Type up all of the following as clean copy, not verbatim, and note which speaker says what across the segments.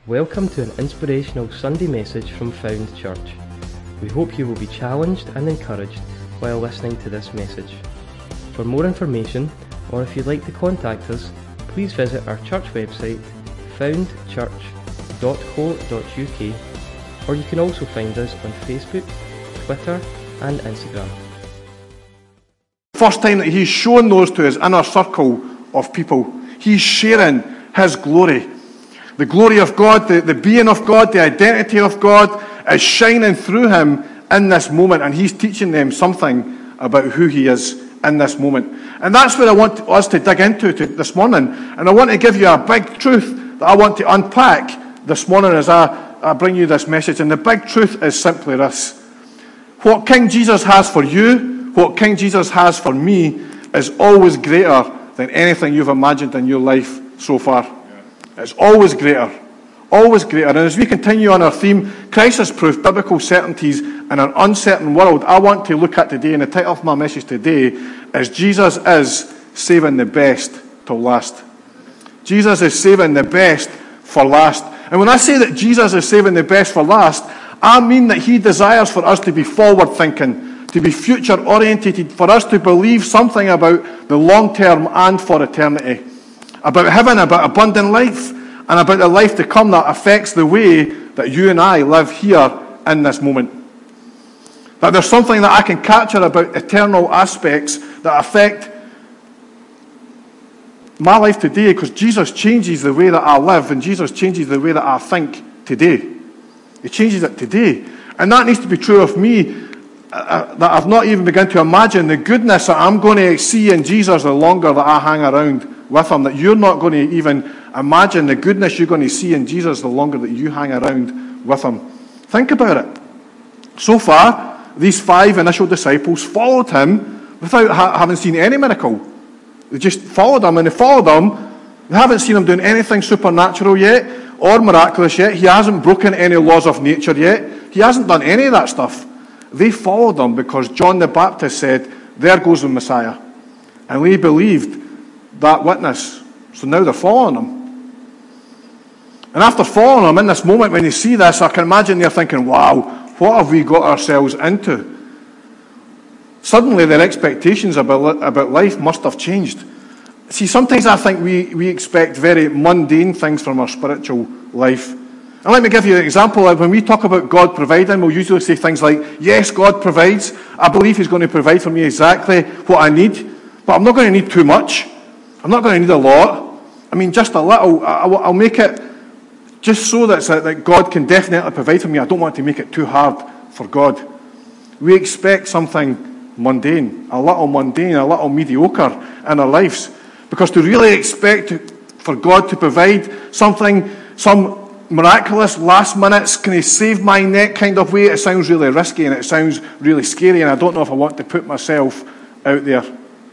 Speaker 1: Welcome to an inspirational Sunday message from Found Church. We hope you will be challenged and encouraged while listening to this message. For more information, or if you'd like to contact us, please visit our church website, foundchurch.co.uk, or you can also find us on Facebook, Twitter and Instagram.
Speaker 2: First time that he's shown those to his inner circle of people, he's sharing his glory. The glory of God, the being of God, the identity of God is shining through him in this moment, and he's teaching them something about who he is in this moment. And that's what I want us to dig into this morning. And I want to give you a big truth that I want to unpack this morning as I bring you this message. And the big truth is simply this. What King Jesus has for you, what King Jesus has for me, is always greater than anything you've imagined in your life so far. It's always greater. Always greater. And as we continue on our theme, crisis-proof biblical certainties in an uncertain world, I want to look at today, and the title of my message today is Jesus is saving the best till last. Jesus is saving the best for last. And when I say that Jesus is saving the best for last, I mean that he desires for us to be forward-thinking, to be future-orientated, for us to believe something about the long-term and for eternity. About heaven, about abundant life, and about the life to come that affects the way that you and I live here in this moment. That there's something that I can capture about eternal aspects that affect my life today, because Jesus changes the way that I live, and Jesus changes the way that I think today. He changes it today. And that needs to be true of me, that I've not even begun to imagine the goodness that I'm going to see in Jesus the longer that I hang around with him, that you're not going to even imagine the goodness you're going to see in Jesus the longer that you hang around with him. Think about it. So far, these 5 initial disciples followed him without having seen any miracle. They just followed him, and they followed him. They haven't seen him doing anything supernatural yet or miraculous yet. He hasn't broken any laws of nature yet. He hasn't done any of that stuff. They followed him because John the Baptist said, "There goes the Messiah." And they believed that witness. So now they're following him. And after following him in this moment, when you see this, I can imagine they're thinking, wow, what have we got ourselves into? Suddenly their expectations about life must have changed. See, sometimes I think we expect very mundane things from our spiritual life. And let me give you an example. When we talk about God providing, we'll usually say things like, yes, God provides. I believe he's going to provide for me exactly what I need. But I'm not going to need too much. I'm not going to need a lot. I mean, just a little. I'll make it just so that God can definitely provide for me. I don't want to make it too hard for God. We expect something mundane, a little mediocre in our lives. Because to really expect for God to provide something, some miraculous, last minute, can he save my neck kind of way, it sounds really risky and it sounds really scary, and I don't know if I want to put myself out there.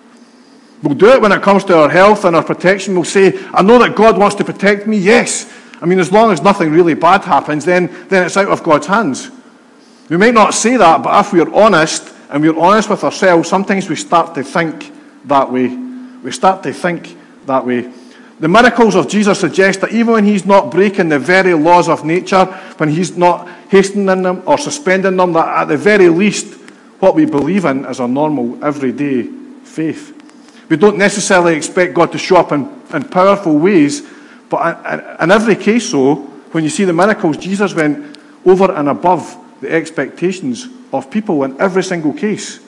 Speaker 2: We'll do it when it comes to our health and our protection. We'll say, I know that God wants to protect me, yes. I mean, as long as nothing really bad happens, then it's out of God's hands. We might not say that, but if we're honest, and we're honest with ourselves, sometimes we start to think that way. We start to think that way. The miracles of Jesus suggest that even when he's not breaking the very laws of nature, when he's not hastening them or suspending them, that at the very least, what we believe in is a normal, everyday faith. We don't necessarily expect God to show up in powerful ways, but in every case, so, when you see the miracles, Jesus went over and above the expectations of people in every single case.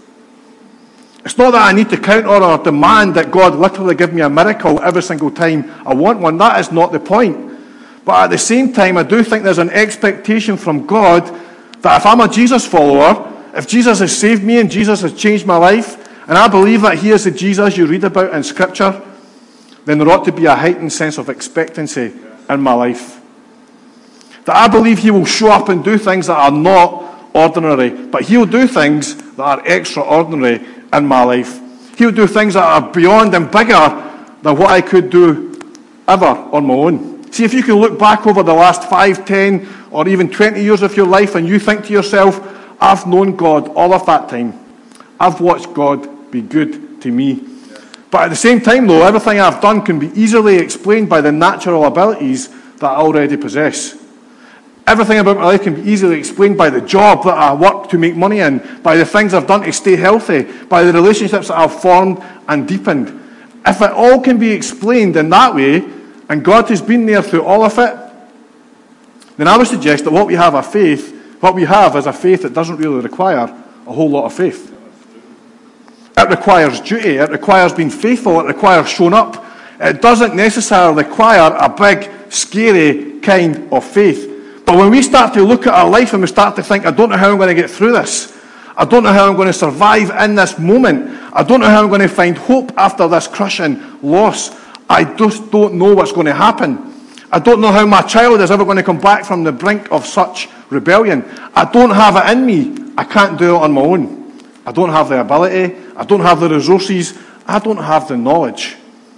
Speaker 2: It's not that I need to count or demand that God literally give me a miracle every single time I want one. That is not the point. But at the same time, I do think there's an expectation from God that if I'm a Jesus follower, if Jesus has saved me and Jesus has changed my life, and I believe that he is the Jesus you read about in Scripture, then there ought to be a heightened sense of expectancy in my life. That I believe he will show up and do things that are not ordinary, but he'll do things that are extraordinary in my life. He'll do things that are beyond and bigger than what I could do ever on my own. See, if you can look back over the last 5, 10, or even 20 years of your life and you think to yourself, I've known God all of that time. I've watched God be good to me. But at the same time, though, everything I've done can be easily explained by the natural abilities that I already possess. Everything about my life can be easily explained by the job that I work to make money in, by the things I've done to stay healthy, by the relationships that I've formed and deepened. If it all can be explained in that way, and God has been there through all of it, then I would suggest that what we have is a faith that doesn't really require a whole lot of faith. It requires duty, it requires being faithful, it requires showing up. It doesn't necessarily require a big, scary kind of faith. But when we start to look at our life and we start to think, I don't know how I'm going to get through this. I don't know how I'm going to survive in this moment. I don't know how I'm going to find hope after this crushing loss. I just don't know what's going to happen. I don't know how my child is ever going to come back from the brink of such rebellion. I don't have it in me. I can't do it on my own. I don't have the ability. I don't have the resources. I don't have the knowledge.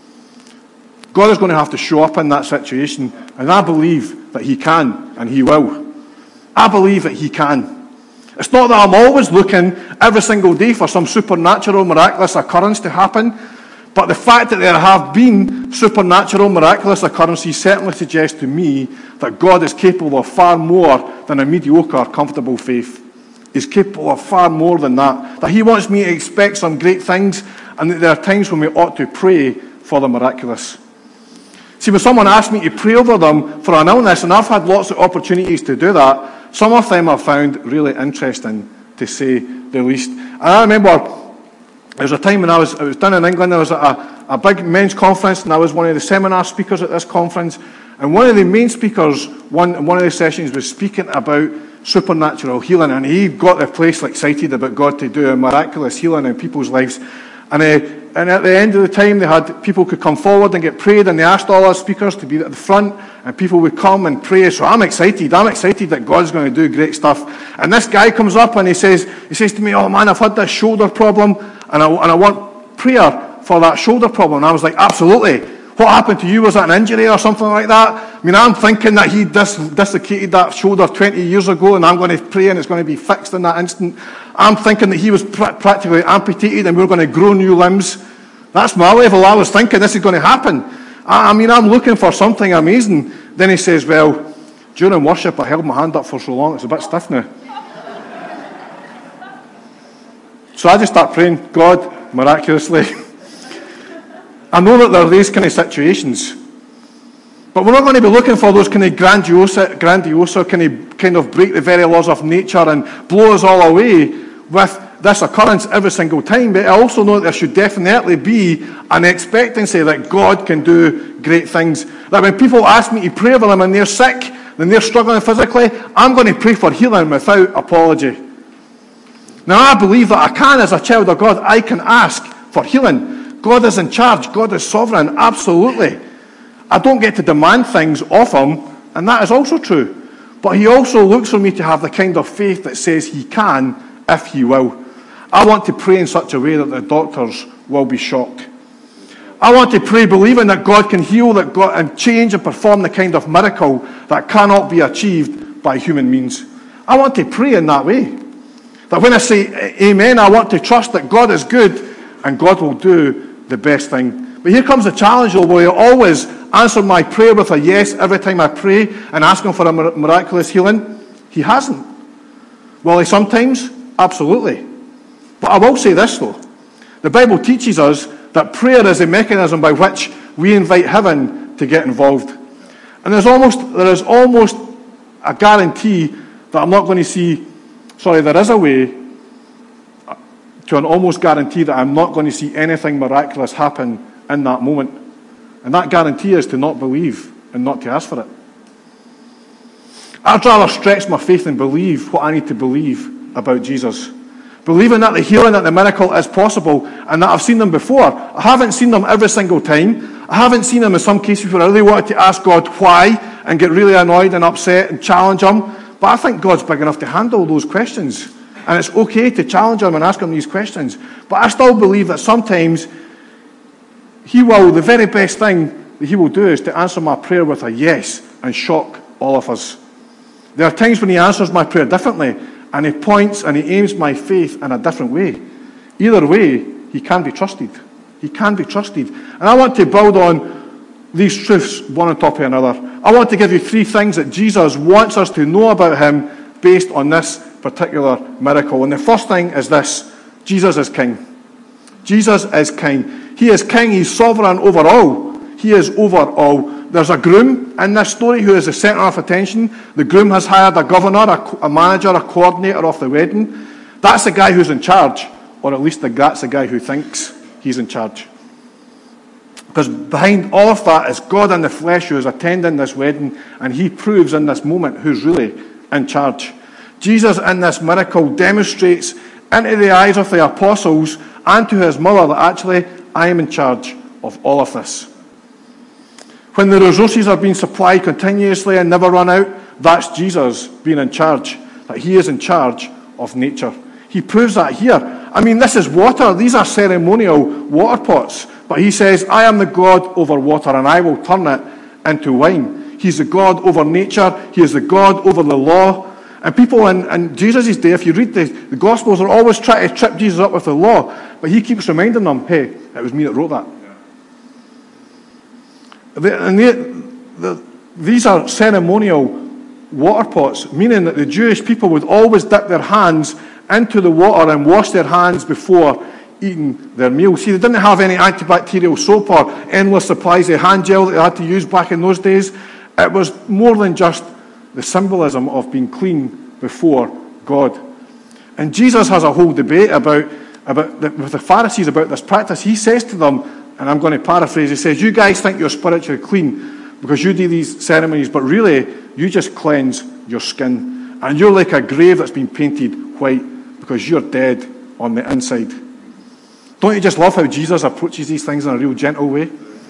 Speaker 2: God is going to have to show up in that situation, and I believe that he can, and he will. I believe that he can. It's not that I'm always looking every single day for some supernatural, miraculous occurrence to happen, but the fact that there have been supernatural, miraculous occurrences certainly suggests to me that God is capable of far more than a mediocre, comfortable faith. He's capable of far more than that. That he wants me to expect some great things, and that there are times when we ought to pray for the miraculous. See, when someone asks me to pray over them for an illness, and I've had lots of opportunities to do that, some of them I've found really interesting, to say the least. And I remember there was a time when I was down in England. I was at a big men's conference, and I was one of the seminar speakers at this conference. And one of the main speakers, one of the sessions, was speaking about supernatural healing, and he got the place excited about God to do a miraculous healing in people's lives. And at the end of the time, they had people could come forward and get prayed, and they asked all our speakers to be at the front, and people would come and pray. So I'm excited that God's going to do great stuff. And this guy comes up and he says to me, "Oh man, I've had this shoulder problem, and I want prayer for that shoulder problem." And I was like, "Absolutely. What happened to you? Was that an injury or something like that?" I mean, I'm thinking that he dislocated that shoulder 20 years ago, and I'm going to pray and it's going to be fixed in that instant. I'm thinking that he was practically amputated and we're going to grow new limbs. That's my level. I was thinking this is going to happen. I mean, I'm looking for something amazing. Then he says, "Well, during worship I held my hand up for so long, it's a bit stiff now." So I just start praying, "God, miraculously." I know that there are these kind of situations, but we're not going to be looking for those kind of grandiose kind of break the very laws of nature and blow us all away with this occurrence every single time. But I also know that there should definitely be an expectancy that God can do great things. That when people ask me to pray for them and they're sick, and they're struggling physically, I'm going to pray for healing without apology. Now I believe that I can, as a child of God, I can ask for healing. God is in charge. God is sovereign. Absolutely. I don't get to demand things of him, and that is also true. But he also looks for me to have the kind of faith that says he can if he will. I want to pray in such a way that the doctors will be shocked. I want to pray believing that God can heal, that God and change and perform the kind of miracle that cannot be achieved by human means. I want to pray in that way. That when I say amen, I want to trust that God is good and God will do the best thing. But here comes the challenge, though. Will he always answer my prayer with a yes every time I pray and ask him for a miraculous healing? He hasn't. Will he sometimes? Absolutely. But I will say this, though. The Bible teaches us that prayer is a mechanism by which we invite heaven to get involved. And there is almost a guarantee that I'm not going to see, there is a way to an almost guarantee that I'm not going to see anything miraculous happen in that moment. And that guarantee is to not believe and not to ask for it. I'd rather stretch my faith and believe what I need to believe about Jesus. Believing that the healing, that the miracle is possible, and that I've seen them before. I haven't seen them every single time. I haven't seen them in some cases where I really wanted to ask God why and get really annoyed and upset and challenge him. But I think God's big enough to handle those questions. And it's okay to challenge him and ask him these questions. But I still believe that sometimes the very best thing that he will do is to answer my prayer with a yes and shock all of us. There are times when he answers my prayer differently, and he points and he aims my faith in a different way. Either way, he can be trusted. He can be trusted. And I want to build on these truths one on top of another. I want to give you 3 things that Jesus wants us to know about him based on this particular miracle. And the first thing is this: Jesus is king. Jesus is king. He is king. He's sovereign over all. He is over all. There's a groom in this story who is the centre of attention. The groom has hired a governor, a manager, a coordinator of the wedding. That's the guy who's in charge, or at least that's the guy who thinks he's in charge. Because behind all of that is God in the flesh who is attending this wedding, and he proves in this moment who's really in charge. Jesus in this miracle demonstrates into the eyes of the apostles and to his mother that actually I am in charge of all of this. When the resources are being supplied continuously and never run out, that's Jesus being in charge, that he is in charge of nature. He proves that here. I mean, this is water. These are ceremonial water pots. But he says, I am the God over water, and I will turn it into wine. He's the God over nature. He is the God over the law. And people in Jesus' day, if you read the Gospels, are always trying to trip Jesus up with the law. But he keeps reminding them, hey, it was me that wrote that. These are ceremonial water pots, meaning that the Jewish people would always dip their hands into the water and wash their hands before eating their meal. See, they didn't have any antibacterial soap or endless supplies of hand gel that they had to use back in those days. It was more than just the symbolism of being clean before God. And Jesus has a whole debate with the Pharisees about this practice. He says to them, and I'm going to paraphrase, he says, you guys think you're spiritually clean because you do these ceremonies, but really you just cleanse your skin. And you're like a grave that's been painted white because you're dead on the inside. Don't you just love how Jesus approaches these things in a real gentle way?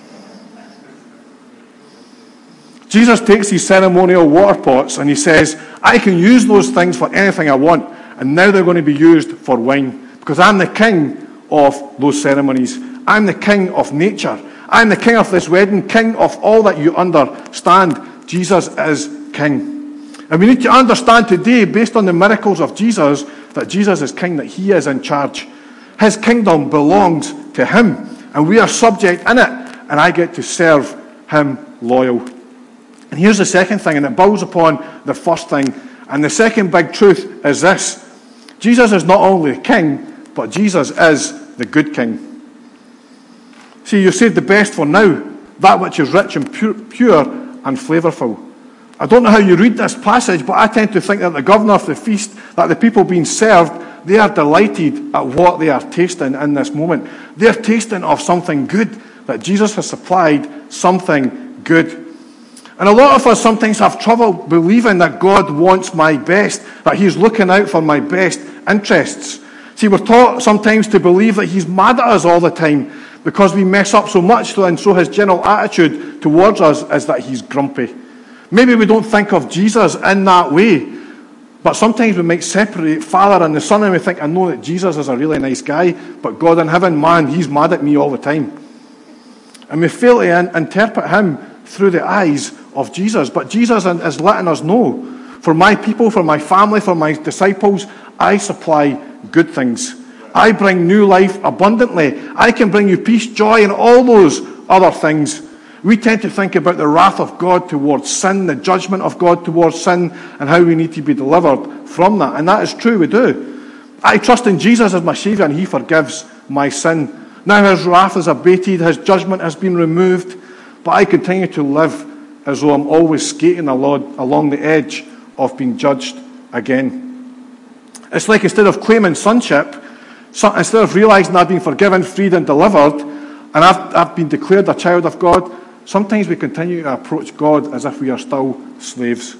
Speaker 2: Jesus takes these ceremonial water pots and he says, I can use those things for anything I want, and now they're going to be used for wine because I'm the king of those ceremonies. I'm the king of nature. I'm the king of this wedding, king of all that you understand. Jesus is king. And we need to understand today, based on the miracles of Jesus, that Jesus is king, that he is in charge. His kingdom belongs to him, and we are subject in it, and I get to serve him loyal. And here's the second thing, and it builds upon the first thing. And the second big truth is this: Jesus is not only king, but Jesus is the good king. See, you saved the best for now, that which is rich and pure and flavourful. I don't know how you read this passage, but I tend to think that the governor of the feast, that the people being served, they are delighted at what they are tasting in this moment. They're tasting of something good, that Jesus has supplied something good. And a lot of us sometimes have trouble believing that God wants my best, that he's looking out for my best interests. See, we're taught sometimes to believe that he's mad at us all the time because we mess up so much, and so his general attitude towards us is that he's grumpy. Maybe we don't think of Jesus in that way, but sometimes we might separate Father and the Son, and we think, I know that Jesus is a really nice guy, but God in heaven, man, he's mad at me all the time. And we fail to interpret him through the eyes of Jesus. But Jesus is letting us know, for my people, for my family, for my disciples, I supply good things. I bring new life abundantly. I can bring you peace, joy, and all those other things. We tend to think about the wrath of God towards sin, the judgment of God towards sin, and how we need to be delivered from that. And that is true, we do. I trust in Jesus as my Saviour, and he forgives my sin. Now his wrath is abated, his judgment has been removed, but I continue to live as though I'm always skating along the edge of being judged again. It's like instead of claiming sonship, instead of realising I've been forgiven, freed and delivered, and I've been declared a child of God, sometimes we continue to approach God as if we are still slaves.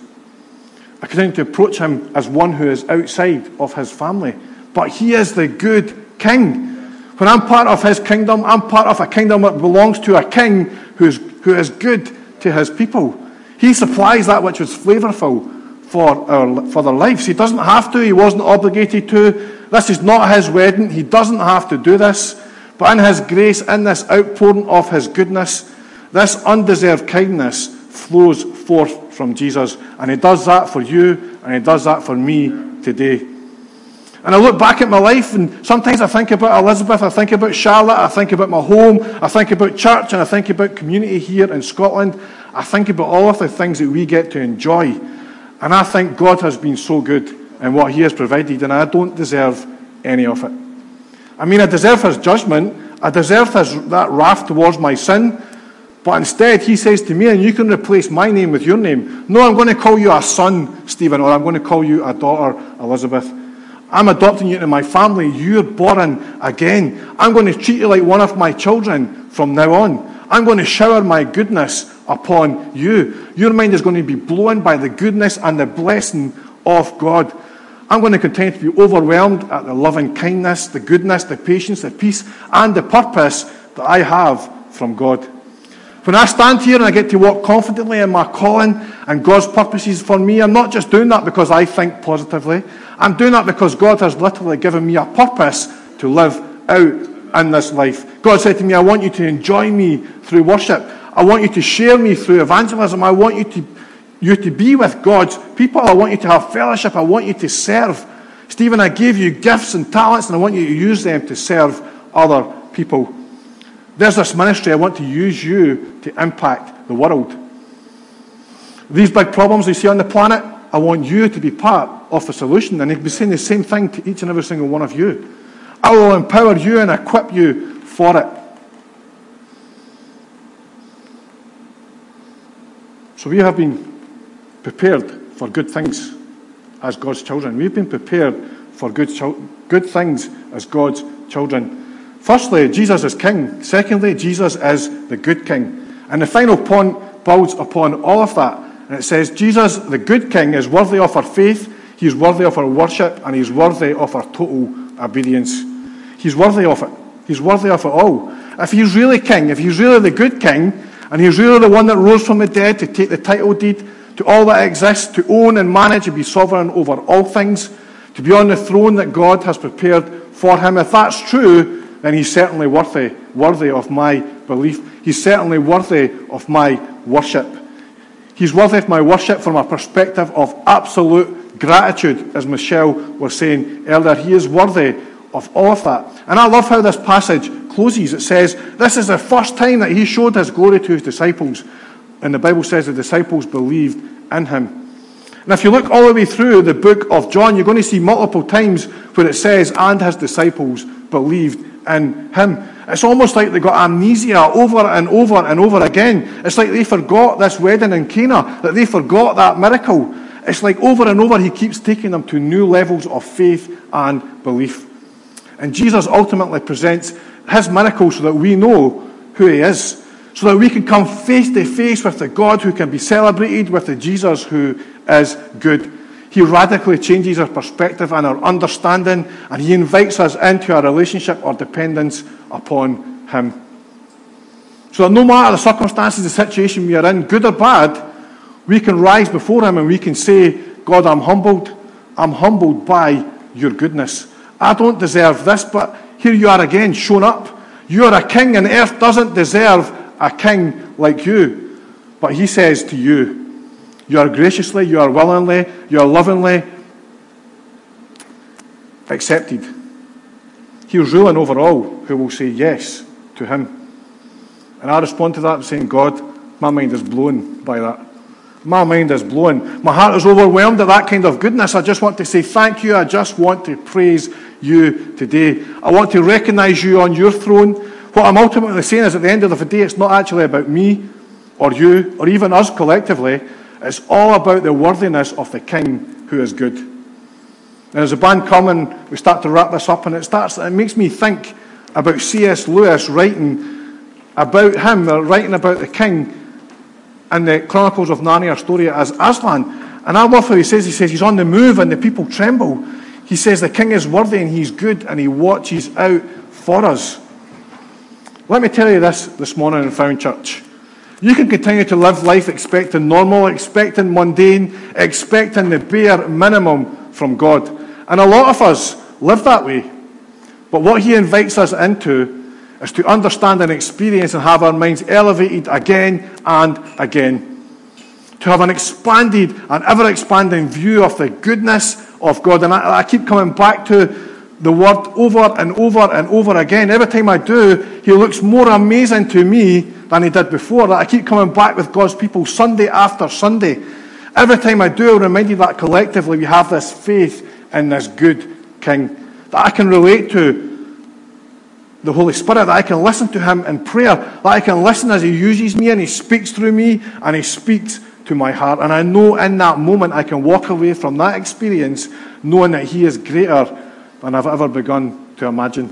Speaker 2: I continue to approach him as one who is outside of his family. But he is the good king. When I'm part of his kingdom, I'm part of a kingdom that belongs to a king who is good to his people. He supplies that which is flavourful for their lives. He doesn't have to. He wasn't obligated to. This is not his wedding. He doesn't have to do this. But in his grace, in this outpouring of his goodness, this undeserved kindness flows forth from Jesus. And he does that for you, and he does that for me today. And I look back at my life, and sometimes I think about Elizabeth, I think about Charlotte, I think about my home, I think about church, and I think about community here in Scotland. I think about all of the things that we get to enjoy. And I think God has been so good in what he has provided, and I don't deserve any of it. I mean, I deserve his judgment. I deserve that wrath towards my sin. But instead, he says to me, and you can replace my name with your name. No, I'm going to call you a son, Stephen, or I'm going to call you a daughter, Elizabeth. I'm adopting you into my family. You're born again. I'm going to treat you like one of my children from now on. I'm going to shower my goodness upon you. Your mind is going to be blown by the goodness and the blessing of God. I'm going to continue to be overwhelmed at the loving kindness, the goodness, the patience, the peace, and the purpose that I have from God. When I stand here and I get to walk confidently in my calling and God's purposes for me, I'm not just doing that because I think positively. I'm doing that because God has literally given me a purpose to live out in this life. God said to me, I want you to enjoy me through worship. I want you to share me through evangelism. I want you to be with God's people. I want you to have fellowship. I want you to serve. Stephen, I gave you gifts and talents, and I want you to use them to serve other people. There's this ministry. I want to use you to impact the world. These big problems we see on the planet, I want you to be part of the solution. And he'll be saying the same thing to each and every single one of you. I will empower you and equip you for it. So we have been prepared for good things as God's children. We've been prepared for good things as God's children. Firstly, Jesus is king. Secondly, Jesus is the good king. And the final point builds upon all of that. And it says, Jesus, the good king, is worthy of our faith, he's worthy of our worship, and he's worthy of our total obedience. He's worthy of it. He's worthy of it all. If he's really king, if he's really the good king, and he's really the one that rose from the dead to take the title deed to all that exists, to own and manage and be sovereign over all things, to be on the throne that God has prepared for him, if that's true, then he's certainly worthy of my belief. He's certainly worthy of my worship. He's worthy of my worship from a perspective of absolute gratitude, as Michelle was saying earlier. He is worthy of all of that. And I love how this passage closes. It says, this is the first time that he showed his glory to his disciples. And the Bible says the disciples believed in him. And if you look all the way through the book of John, you're going to see multiple times where it says, and his disciples believed in him. It's almost like they got amnesia over and over and over again. It's like they forgot this wedding in Cana, that they forgot that miracle. It's like over and over he keeps taking them to new levels of faith and belief. And Jesus ultimately presents his miracle so that we know who he is, so that we can come face to face with the God who can be celebrated, with the Jesus who is good. He radically changes our perspective and our understanding, and he invites us into a relationship or dependence upon him. So that no matter the circumstances, the situation we are in, good or bad, we can rise before him and we can say, God, I'm humbled by your goodness. I don't deserve this, but here you are again, shown up. You are a king, and earth doesn't deserve a king like you. But he says to you, you are graciously, you are willingly, you are lovingly accepted. He is ruling over all who will say yes to him. And I respond to that saying, God, my mind is blown by that. My mind is blown. My heart is overwhelmed at that kind of goodness. I just want to say thank you. I just want to praise you today. I want to recognize you on your throne. What I'm ultimately saying is at the end of the day, it's not actually about me or you or even us collectively. It's all about the worthiness of the King who is good. And as the band come and we start to wrap this up, and it makes me think about C.S. Lewis writing about him, writing about the King in the Chronicles of Narnia story as Aslan. And I love how he says he's on the move and the people tremble. He says the King is worthy and he's good and he watches out for us. Let me tell you this morning in Found Church. You can continue to live life expecting normal, expecting mundane, expecting the bare minimum from God. And a lot of us live that way. But what he invites us into is to understand and experience and have our minds elevated again and again. to have an expanded and ever-expanding view of the goodness of God. And I keep coming back to the word over and over and over again. Every time I do, he looks more amazing to me than he did before. I keep coming back with God's people Sunday after Sunday. Every time I do, I'm reminded that collectively we have this faith in this good King, that I can relate to the Holy Spirit, that I can listen to him in prayer, that I can listen as he uses me and he speaks through me and he speaks to my heart. And I know in that moment I can walk away from that experience knowing that he is greater than I've ever begun to imagine.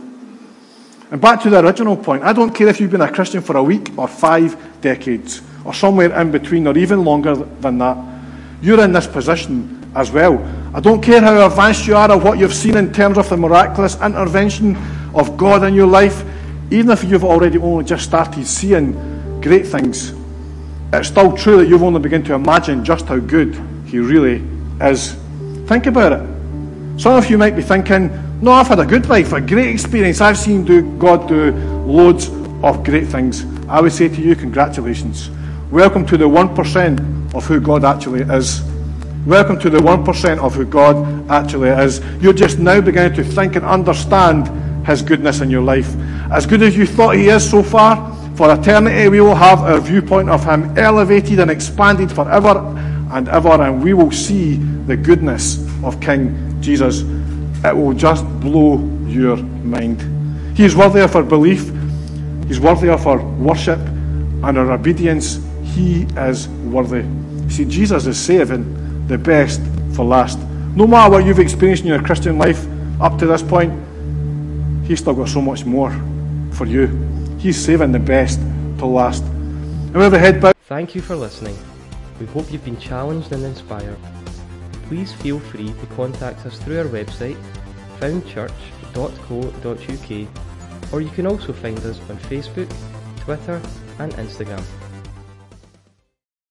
Speaker 2: And back to the original point, I don't care if you've been a Christian for a week or 5 decades or somewhere in between or even longer than that. You're in this position as well. I don't care how advanced you are or what you've seen in terms of the miraculous intervention of God in your life. Even if you've already only just started seeing great things, it's still true that you've only begun to imagine just how good he really is. Think about it. Some of you might be thinking, no, I've had a good life, a great experience. I've seen God do loads of great things. I would say to you, congratulations. Welcome to the 1% of who God actually is. Welcome to the 1% of who God actually is. You're just now beginning to think and understand his goodness in your life. As good as you thought he is so far, for eternity we will have our viewpoint of him elevated and expanded forever and ever, and we will see the goodness of King Jesus. It will just blow your mind. He is worthy of our belief. He's worthy of our worship and our obedience. He is worthy. See, Jesus is saving the best for last. No matter what you've experienced in your Christian life up to this point, he's still got so much more for you. He's saving the best to last. And with the head bowed.
Speaker 1: Thank you for listening. We hope you've been challenged and inspired. Please feel free to contact us through our website, foundchurch.co.uk, or you can also find us on Facebook, Twitter and Instagram.